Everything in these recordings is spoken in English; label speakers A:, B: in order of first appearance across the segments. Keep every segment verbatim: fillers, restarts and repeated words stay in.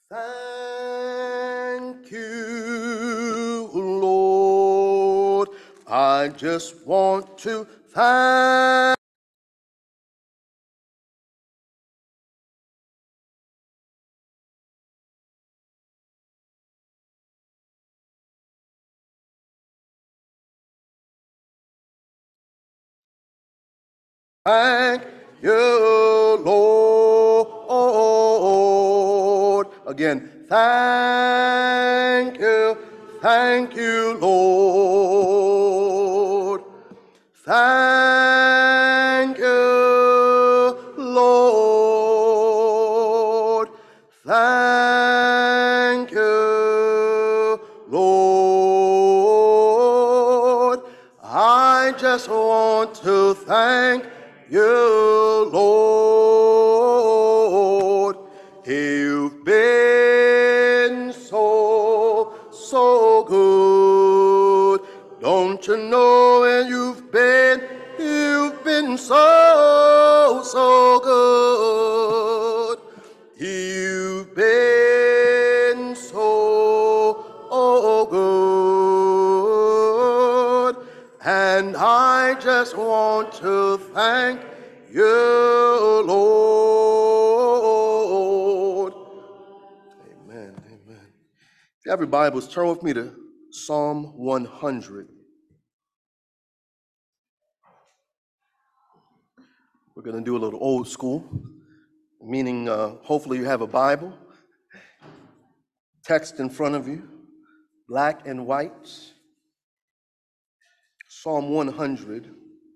A: Thank you, Lord. I just want to thank you, Lord. Again, thank you, thank you, Lord. Thank you, Lord. Thank you, Lord. I just want to thank you, Lord. You've been so, so good. Don't you know where you've been? You've been so, so good. You've been so good. And I just want to thank you, Lord. Amen, amen. If you have your Bibles, turn with me to Psalm one hundred. We're going to do a little old school, meaning uh, hopefully you have a Bible, text in front of you, black and white. Psalm one hundred,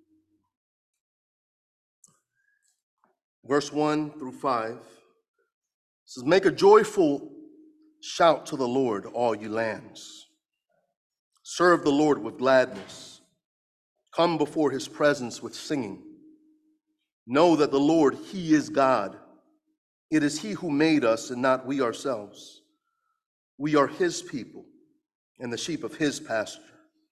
A: verse one through five. It says, "Make a joyful shout to the Lord, all you lands. Serve the Lord with gladness. Come before his presence with singing. Know that the Lord, he is God. It is he who made us and not we ourselves. We are his people and the sheep of his pasture.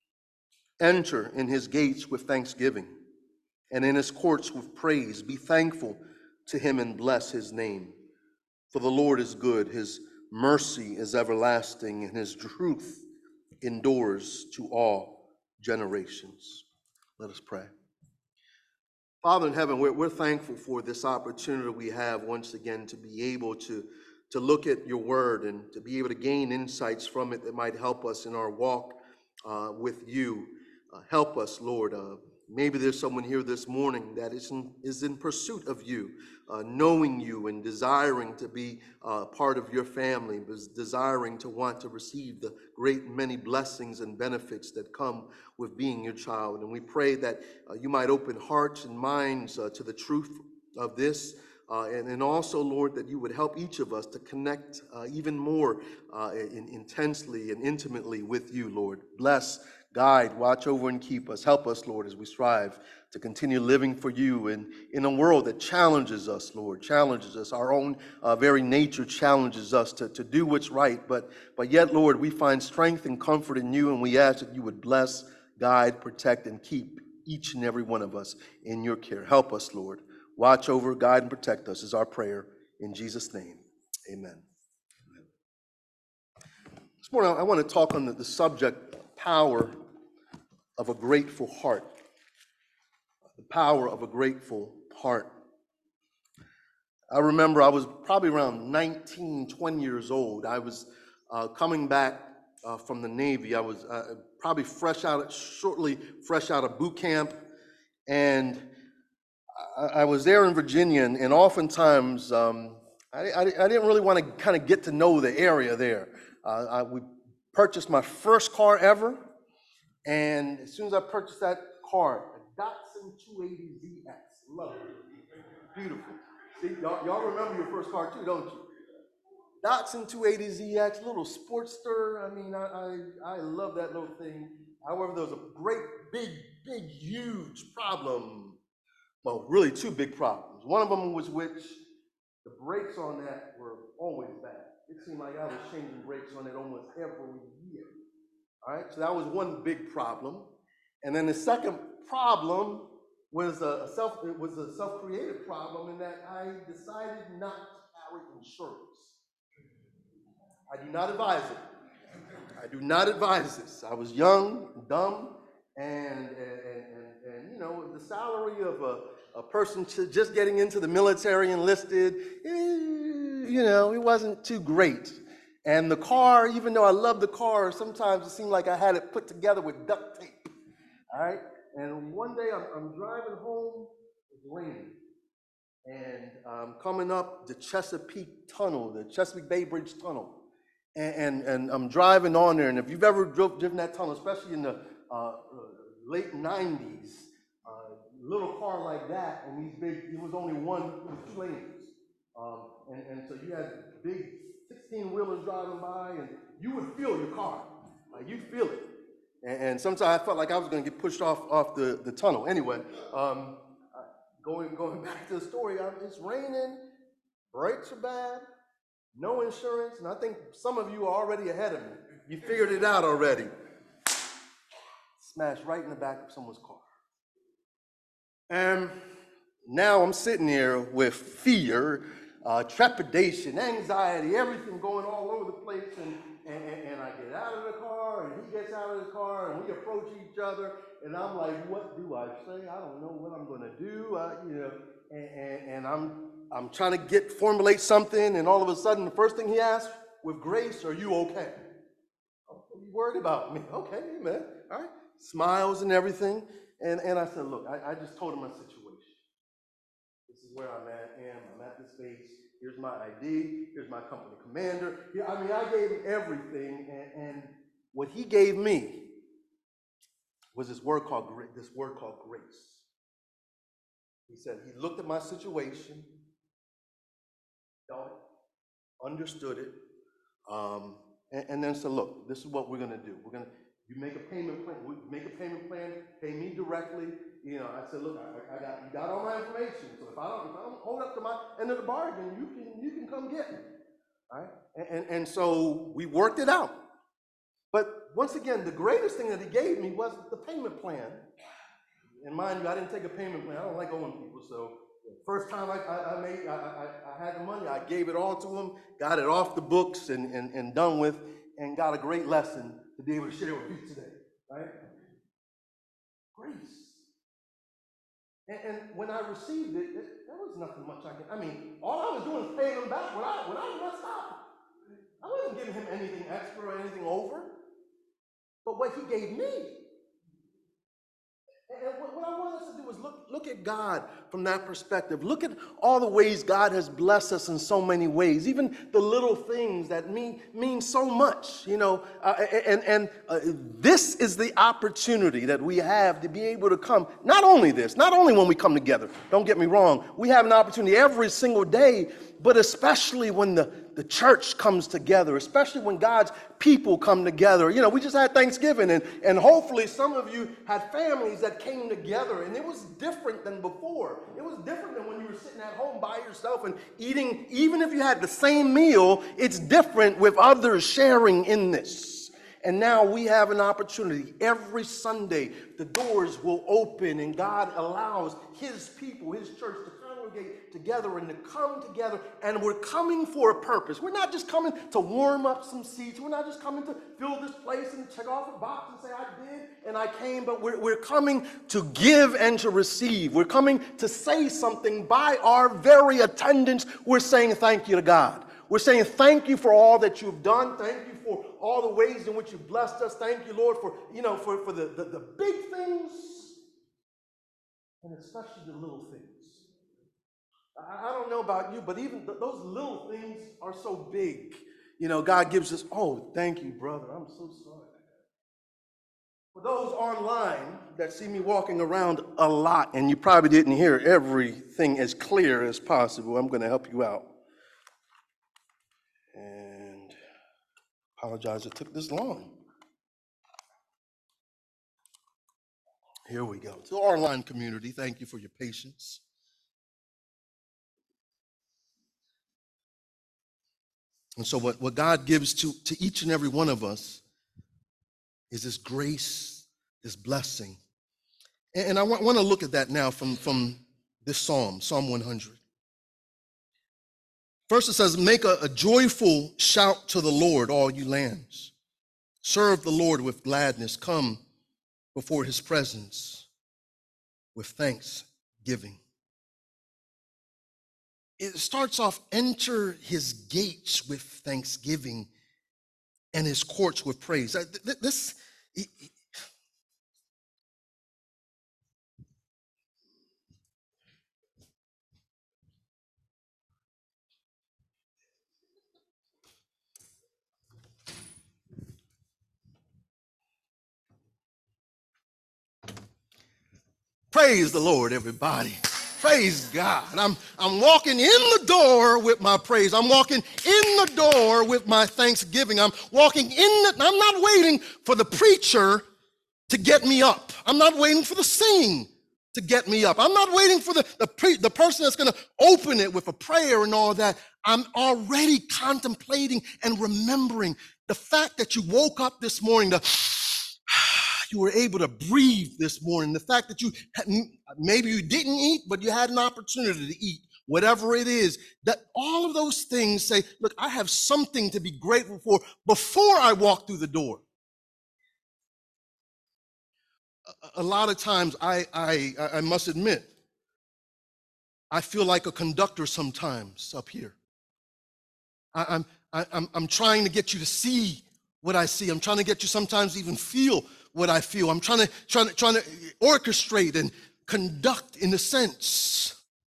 A: Enter in his gates with thanksgiving and in his courts with praise. Be thankful to him and bless his name. For the Lord is good, his mercy is everlasting, and his truth endures to all generations." Let us pray. Father in heaven, we're, we're thankful for this opportunity we have once again to be able to, to look at your word and to be able to gain insights from it that might help us in our walk uh, with you. Uh, help us, Lord. Uh, maybe there's someone here this morning that is in, is in pursuit of you, uh, knowing you and desiring to be uh, part of your family, desiring to want to receive the great many blessings and benefits that come with being your child. And we pray that uh, you might open hearts and minds uh, to the truth of this. Uh, and, and also, Lord, that you would help each of us to connect uh, even more uh, in, intensely and intimately with you, Lord. Bless, guide, watch over, and keep us. Help us, Lord, as we strive to continue living for you in, in a world that challenges us, Lord, challenges us. Our own uh, very nature challenges us to, to do what's right. But, but yet, Lord, we find strength and comfort in you, and we ask that you would bless, guide, protect, and keep each and every one of us in your care. Help us, Lord. Watch over, guide, and protect us is our prayer. In Jesus' name, amen. Amen. This morning, I want to talk on the, the subject, power of a grateful heart. The power of a grateful heart. I remember I was probably around nineteen, twenty years old. I was uh, coming back uh, from the Navy. I was uh, probably fresh out, of, shortly fresh out of boot camp, and I was there in Virginia, and, and oftentimes um, I, I, I didn't really want to kind of get to know the area there. Uh, I, we purchased my first car ever, and as soon as I purchased that car, a Datsun two eighty Z X, love it, beautiful. See, y'all, y'all remember your first car too, don't you? Datsun two eighty Z X, little Sportster. I mean, I, I, I love that little thing. However, there was a great, big, big, huge problem. Well, really two big problems. One of them was which the brakes on that were always bad. It seemed like I was changing brakes on it almost every year. All right, so that was one big problem. And then the second problem was a self it was a self-created problem in that I decided not to carry insurance. I do not advise it. I do not advise this. I was young, dumb, and, and, and, and you know, the salary of a, a person just getting into the military enlisted, eh, you know, it wasn't too great. And the car, even though I loved the car, sometimes it seemed like I had it put together with duct tape. All right? And one day I'm, I'm driving home, it's raining, and I'm coming up the Chesapeake Tunnel, the Chesapeake Bay Bridge Tunnel. And, and, and I'm driving on there, and if you've ever drove, driven that tunnel, especially in the uh, late nineties, a uh, little car like that, and these big, it was only one, it was two lanes. Um, and, and so you had big sixteen-wheelers driving by, and you would feel your car. Like, you'd feel it. And, and sometimes I felt like I was going to get pushed off, off the, the tunnel. Anyway, um, going, going back to the story, I, it's raining, brakes are bad, no insurance, and I think some of you are already ahead of me. You figured it out already. Smashed right in the back of someone's car. And now I'm sitting here with fear, uh, trepidation, anxiety, everything going all over the place, and, and, and I get out of the car, and he gets out of the car, and we approach each other, and I'm like, what do I say? I don't know what I'm going to do, uh, you know, and, and, and I'm I'm trying to get formulate something, and all of a sudden, the first thing he asks, with grace, are you okay? Oh, are you worried about me? Okay, amen. All right. Smiles and everything. And, and I said, look, I, I just told him my situation. This is where I'm at, am. I'm at this base. Here's my I D. Here's my company commander. Yeah, I mean, I gave him everything, and, and what he gave me was this word called this word called grace. He said he looked at my situation, felt it, understood it, um, and, and then said, look, this is what we're going to do. We're going to, you make a payment plan, we make a payment plan, pay me directly. You know, I said, look, I, I got, you got all my information, so if I don't, if I don't hold up to my end of the bargain, you can, you can come get me, all right? And, and, and so we worked it out. But once again, the greatest thing that he gave me was the payment plan. And mind you, I didn't take a payment plan. I don't like owing people, so the first time I, I, I made, I, I, I had the money, I gave it all to him, got it off the books and, and, and done with, and got a great lesson to be able to share with you today, right? Grace. And, and when I received it, it, there was nothing much I could, I mean, all I was doing was paying him back when I, when I messed up. I wasn't giving him anything extra or anything over, but what he gave me. And what I want us to do is look, look at God from that perspective. Look at all the ways God has blessed us in so many ways, even the little things that mean, mean so much, you know. Uh, and and uh, this is the opportunity that we have to be able to come. Not only this, not only when we come together, don't get me wrong. We have an opportunity every single day, but especially when the, the church comes together, especially when God's people come together. You know, we just had Thanksgiving, and, and hopefully some of you had families that came together, and it was different than before. It was different than when you were sitting at home by yourself and eating. Even if you had the same meal, it's different with others sharing in this. And now we have an opportunity. Every Sunday, the doors will open, and God allows his people, his church, to congregate together and to come together, and we're coming for a purpose. We're not just coming to warm up some seats. We're not just coming to fill this place and check off a box and say, I did and I came, but we're, we're coming to give and to receive. We're coming to say something by our very attendance. We're saying thank you to God. We're saying thank you for all that you've done. Thank you for all the ways in which you've blessed us. Thank you, Lord, for, you know, for, for the, the, the big things and especially the little things. I don't know about you, but even th- those little things are so big. You know, God gives us, oh, thank you, brother. I'm so sorry. For those online that see me walking around a lot, and you probably didn't hear everything as clear as possible, I'm going to help you out. And apologize it took this long. Here we go. To our online community, thank you for your patience. And so what, what God gives to, to each and every one of us is this grace, this blessing. And, and I want, want to look at that now from, from this psalm, Psalm one hundred. First it says, make a, a joyful shout to the Lord, all you lands. Serve the Lord with gladness. Come before his presence with thanksgiving. It starts off, enter his gates with thanksgiving and his courts with praise. This, praise the Lord, everybody. Praise God. I'm, I'm walking in the door with my praise. I'm walking in the door with my thanksgiving. I'm walking in the, I'm not waiting for the preacher to get me up. I'm not waiting for the singing to get me up. I'm not waiting for the, the, pre, the person that's going to open it with a prayer and all that. I'm already contemplating and remembering the fact that you woke up this morning, the you were able to breathe this morning. The fact that you, maybe you didn't eat, but you had an opportunity to eat, whatever it is, that all of those things say, look, I have something to be grateful for before I walk through the door. A, a lot of times, I, I, I must admit, I feel like a conductor sometimes up here. I, I'm, I, I'm, I'm trying to get you to see what I see. I'm trying to get you sometimes even feel what I feel. I'm trying to, trying to, trying to orchestrate and conduct in a sense.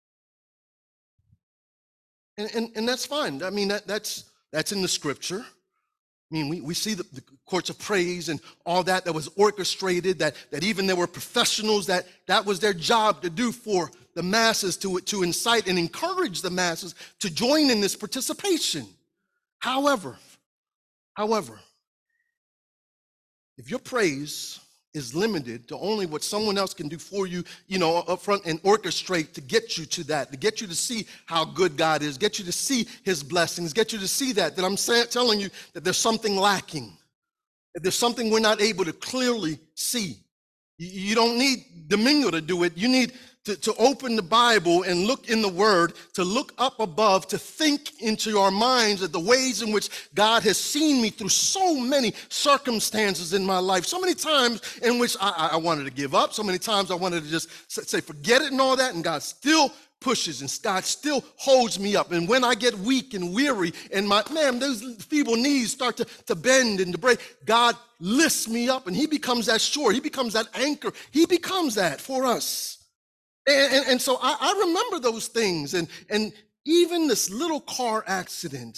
A: And, and, and that's fine. I mean, that, that's, that's in the scripture. I mean, we, we see the, the courts of praise and all that that was orchestrated, that, that even there were professionals that that was their job to do for the masses, to, to incite and encourage the masses to join in this participation. However, however, if your praise is limited to only what someone else can do for you, you know, up front and orchestrate to get you to that, to get you to see how good God is, get you to see his blessings, get you to see that, that I'm saying, telling you that there's something lacking, that there's something we're not able to clearly see. You, you don't need Domingo to do it. You need to, to open the Bible and look in the Word, to look up above, to think into our minds of the ways in which God has seen me through so many circumstances in my life, so many times in which I, I wanted to give up, so many times I wanted to just say, forget it and all that, and God still pushes and God still holds me up. And when I get weak and weary and my, man, those feeble knees start to, to bend and to break, God lifts me up and he becomes that shore. He becomes that anchor. He becomes that for us. And, and, and so I, I remember those things, and, and even this little car accident.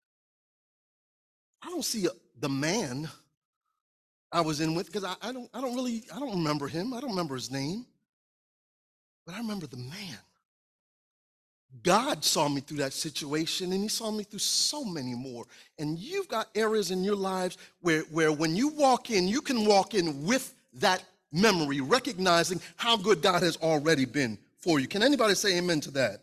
A: I don't see a, the man I was in with, because I, I don't I don't really I don't remember him. I don't remember his name, but I remember the man. God saw me through that situation, and he saw me through so many more. And you've got areas in your lives where where when you walk in, you can walk in with that memory, recognizing how good God has already been for you. Can anybody say amen to that?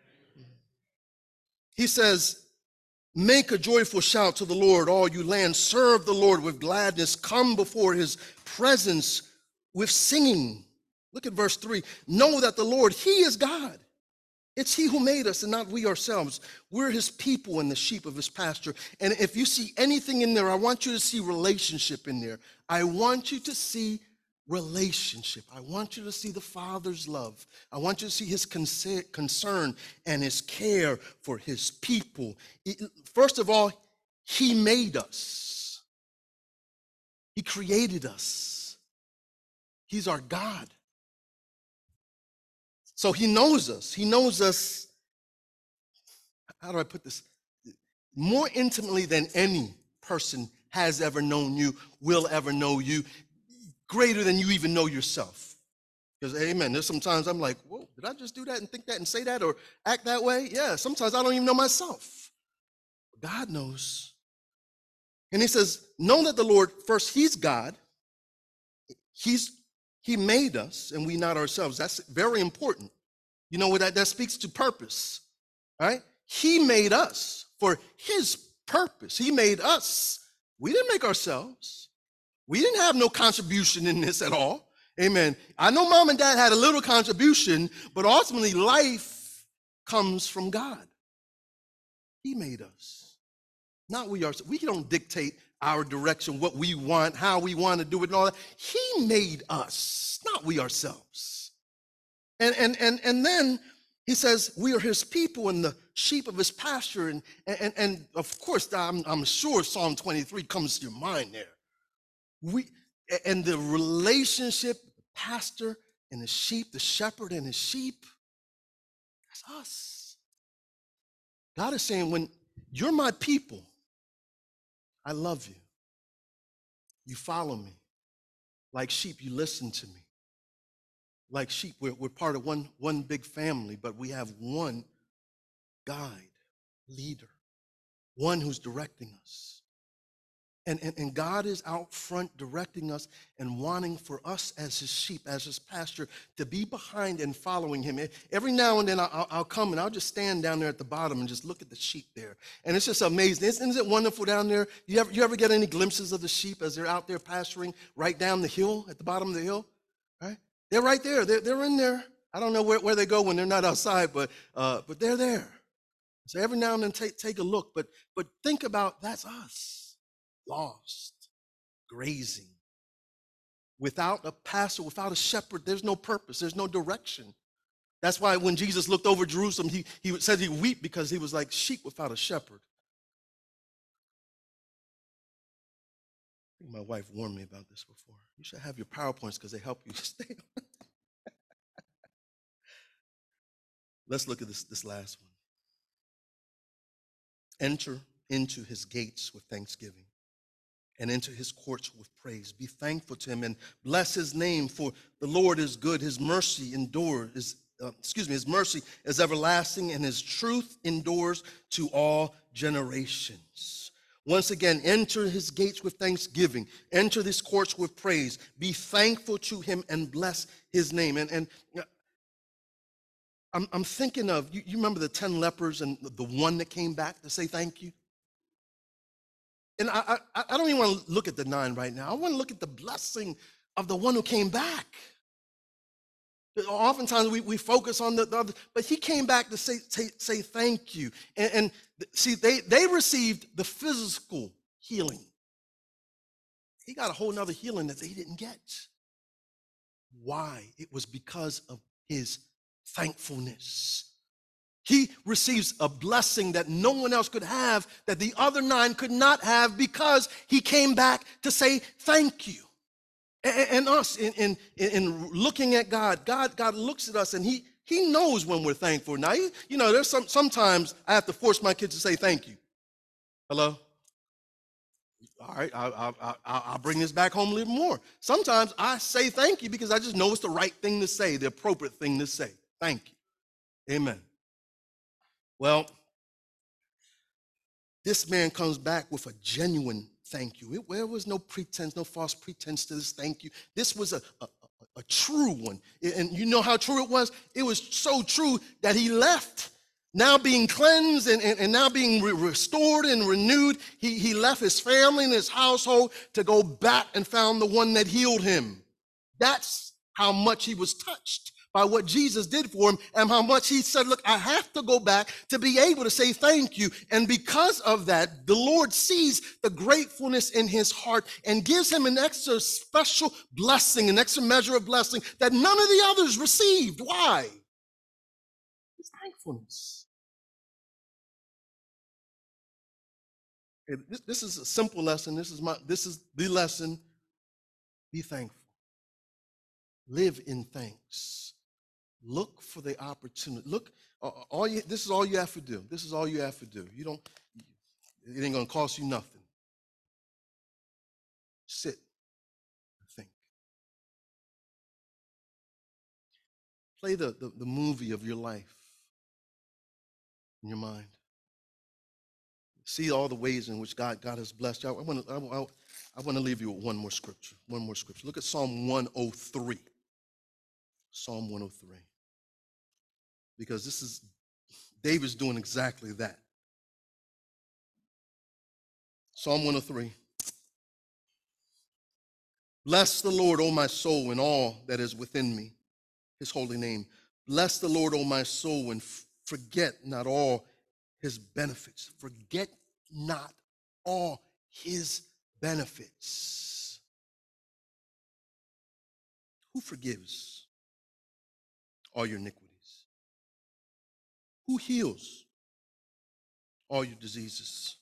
A: He says, make a joyful shout to the Lord, all you lands. Serve the Lord with gladness. Come before his presence with singing. Look at verse three. Know that the Lord, he is God. It's he who made us and not we ourselves. We're his people and the sheep of his pasture. And if you see anything in there, I want you to see relationship in there. I want you to see relationship. I want you to see the Father's love. I want you to see his concern and his care for his people. First of all, he made us. He created us. He's our God. So he knows us. He knows us, how do I put this? More intimately than any person has ever known you, will ever know you. Greater than you even know yourself. Because, amen, there's sometimes I'm like, whoa, did I just do that and think that and say that or act that way? Yeah, sometimes I don't even know myself. God knows. And he says, know that the Lord, first, he's God. He's, he made us and we not ourselves. That's very important. You know what that, that speaks to purpose, right? He made us for his purpose. He made us. We didn't make ourselves. We didn't have no contribution in this at all. Amen. I know mom and dad had a little contribution, but ultimately life comes from God.
B: He made us. Not we ourselves. We don't dictate our direction, what we want, how we want to do it, and all that. He made us, not we ourselves. And and and and then he says we are his people and the sheep of his pasture. And and and of course, I'm I'm sure Psalm twenty-three comes to your mind there. We and the relationship, the pastor and the sheep, the shepherd and his sheep, that's us. God is saying, when you're my people, I love you. You follow me. Like sheep, you listen to me. Like sheep, we're, we're part of one, one big family, but we have one guide, leader, one who's directing us. And, and, and God is out front directing us and wanting for us as his sheep, as his pasture, to be behind and following him. Every now and then I'll, I'll come and I'll just stand down there at the bottom and just look at the sheep there. And it's just amazing. Isn't, isn't it wonderful down there? You ever, you ever get any glimpses of the sheep as they're out there pasturing right down the hill, at the bottom of the hill? Right? They're right there. They're, they're in there. I don't know where, where they go when they're not outside, but uh, but they're there. So every now and then take, take a look. But but think about, that's us. Lost, grazing. Without a pastor, without a shepherd, there's no purpose, there's no direction. That's why when Jesus looked over Jerusalem, he, he said he wept because he was like sheep without a shepherd. I think my wife warned me about this before. You should have your PowerPoints because they help you stay on. Let's look at this, this last one. Enter into his gates with thanksgiving, and into his courts with praise. Be thankful to him and bless his name, for the Lord is good. His mercy endures, is, uh, excuse me, his mercy is everlasting, and his truth endures to all generations. Once again, enter his gates with thanksgiving. Enter his courts with praise. Be thankful to him and bless his name. And, and you know, I'm, I'm thinking of, you, you remember the ten lepers and the one that came back to say thank you? And I, I, I don't even want to look at the nine right now. I want to look at the blessing of the one who came back. Oftentimes we, we focus on the, the other, but he came back to say, say, say thank you. And, and see, they, they received the physical healing. He got a whole nother healing that they didn't get. Why? It was because of his thankfulness. He receives a blessing that no one else could have, that the other nine could not have, because he came back to say thank you. And, and us, in, in, in looking at God, God, God looks at us and he, he knows when we're thankful. Now, he, you know, there's some, sometimes I have to force my kids to say thank you. Hello? All right, I'll, I'll, I'll bring this back home a little more. Sometimes I say thank you because I just know it's the right thing to say, the appropriate thing to say. Thank you. Amen. Well, this man comes back with a genuine thank you. It, there was no pretense, no false pretense to this thank you. This was a, a, a true one. And you know how true it was? It was so true that he left, now being cleansed and, and, and now being re- restored and renewed. He, he left his family and his household to go back and found the one that healed him. That's how much he was touched by what Jesus did for him, and how much he said, look, I have to go back to be able to say thank you. And because of that, the Lord sees the gratefulness in his heart and gives him an extra special blessing, an extra measure of blessing that none of the others received. Why? His thankfulness. This, this is a simple lesson. This is my, this is the lesson. Be thankful. Live in thanks. Look for the opportunity. Look, all you, this is all you have to do. This is all you have to do. You don't, it ain't gonna cost you nothing. Sit and think. Play the, the, the movie of your life in your mind. See all the ways in which God, God has blessed you. I want to I, I, I want to leave you with one more scripture. One more scripture. Look at Psalm one oh three. Psalm one oh three. Because this is, David's doing exactly that. Psalm one oh three. Bless the Lord, O my soul, and all that is within me, his holy name. Bless the Lord, O my soul, and f- forget not all his benefits. Forget not all his benefits. Who forgives all your iniquities? Who heals all your diseases?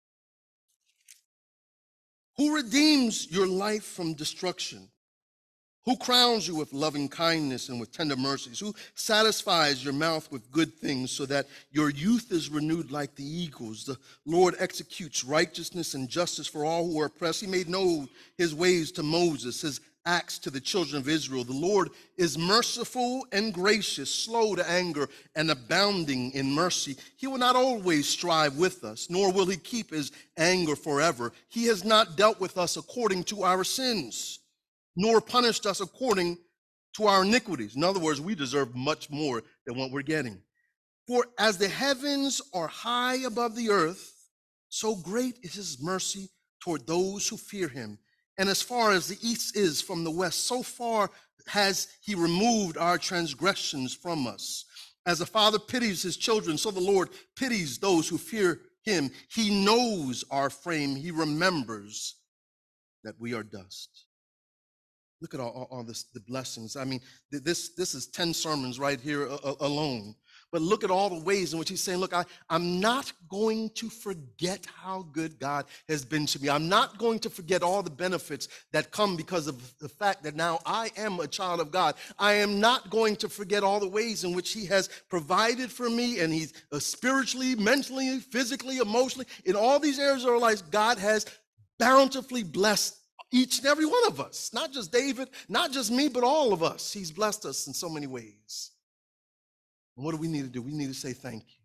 B: Who redeems your life from destruction? Who crowns you with loving kindness and with tender mercies? Who satisfies your mouth with good things so that your youth is renewed like the eagles? The Lord executes righteousness and justice for all who are oppressed. He made known his ways to Moses, his acts to the children of Israel. The Lord is merciful and gracious, slow to anger and abounding in mercy. He will not always strive with us, nor will he keep his anger forever. He has not dealt with us according to our sins, nor punished us according to our iniquities. In other words, we deserve much more than what we're getting. For as the heavens are high above the earth, so great is his mercy toward those who fear him. And as far as the east is from the west, so far has he removed our transgressions from us. As a father pities his children, so the Lord pities those who fear him. He knows our frame. He remembers that we are dust. Look at all, all, all this, the blessings. I mean, this, this is ten sermons right here uh, alone. But look at all the ways in which he's saying, look, I, I'm not going to forget how good God has been to me. I'm not going to forget all the benefits that come because of the fact that now I am a child of God. I am not going to forget all the ways in which he has provided for me, and he's uh, spiritually, mentally, physically, emotionally, in all these areas of our lives, God has bountifully blessed each and every one of us. Not just David, not just me, but all of us. He's blessed us in so many ways. And what do we need to do? We need to say thank you.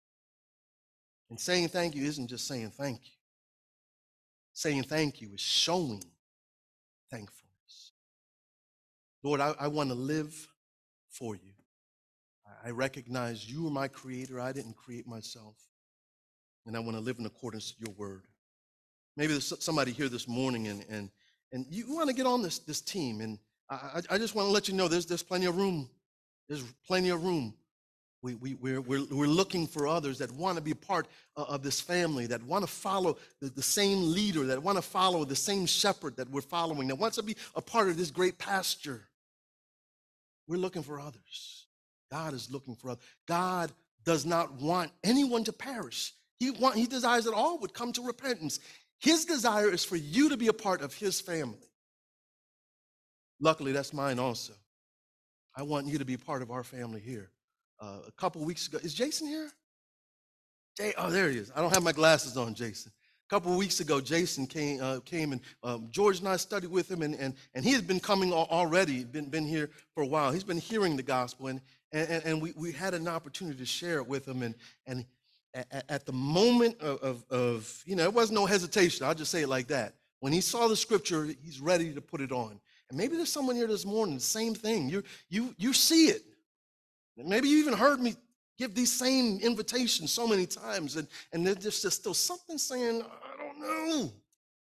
B: And saying thank you isn't just saying thank you. Saying thank you is showing thankfulness. Lord, I, I want to live for you. I recognize you are my creator. I didn't create myself. And I want to live in accordance to your word. Maybe there's somebody here this morning and, and, and you want to get on this, this team. And I, I just want to let you know there's, there's plenty of room. There's plenty of room. We, we, we're, we're, we're looking for others that want to be a part of this family, that want to follow the, the same leader, that want to follow the same shepherd that we're following, that wants to be a part of this great pasture. We're looking for others. God is looking for others. God does not want anyone to perish. He, want, he desires that all would come to repentance. His desire is for you to be a part of his family. Luckily, that's mine also. I want you to be part of our family here. Uh, a couple weeks ago, is Jason here? Jay, oh, there he is. I don't have my glasses on, Jason. A couple of weeks ago, Jason came, uh, came and um, George and I studied with him, and, and, and he has been coming already, been, been here for a while. He's been hearing the gospel, and, and, and we, we had an opportunity to share it with him. And, and at, at the moment of, of, of, you know, there was no hesitation. I'll just say it like that. When he saw the scripture, he's ready to put it on. And maybe there's someone here this morning, the same thing. You, you, you see it. Maybe you even heard me give these same invitations so many times, and, and there's just still something saying, I don't know.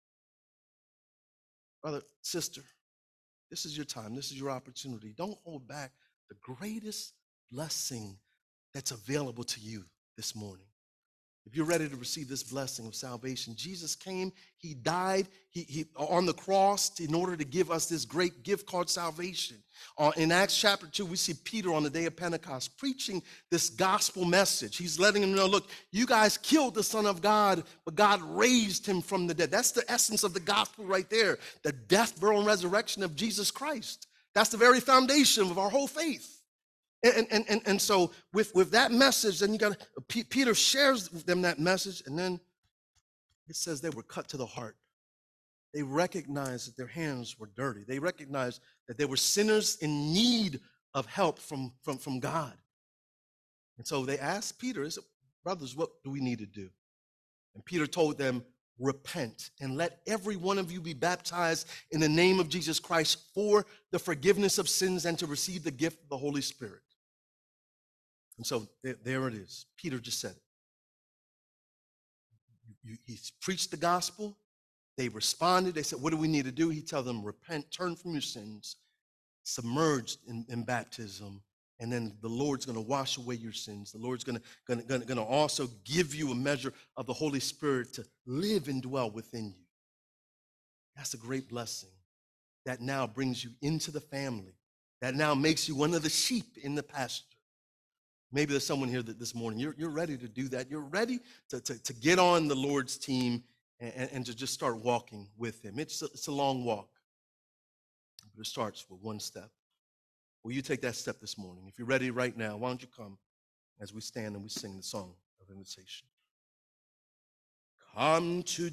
B: Brother, sister, this is your time. This is your opportunity. Don't hold back the greatest blessing that's available to you this morning. If you're ready to receive this blessing of salvation, Jesus came, he died he, he, on the cross in order to give us this great gift called salvation. Uh, in Acts chapter two, we see Peter on the day of Pentecost preaching this gospel message. He's letting them know, look, you guys killed the Son of God, but God raised him from the dead. That's the essence of the gospel right there, the death, burial, and resurrection of Jesus Christ. That's the very foundation of our whole faith. And, and, and, and so with, with that message, then you got P- Peter shares with them that message, and then it says they were cut to the heart. They recognized that their hands were dirty. They recognized that they were sinners in need of help from, from, from God. And so they asked Peter, they said, brothers, what do we need to do? And Peter told them, repent and let every one of you be baptized in the name of Jesus Christ for the forgiveness of sins and to receive the gift of the Holy Spirit. And so there, there it is. Peter just said it. You, you, he's preached the gospel. They responded. They said, what do we need to do? He tells them, repent, turn from your sins, submerged in, in baptism, And then the Lord's going to wash away your sins. The Lord's going to, going, to, going, to, going to also give you a measure of the Holy Spirit to live and dwell within you. That's a great blessing. That now brings you into the family. That now makes you one of the sheep in the pasture. Maybe there's someone here that this morning, you're, you're ready to do that. You're ready to, to, to get on the Lord's team and, and to just start walking with him. It's a, it's a long walk, but it starts with one step. Will you take that step this morning? If you're ready right now, why don't you come as we stand and we sing the song of invitation. Come to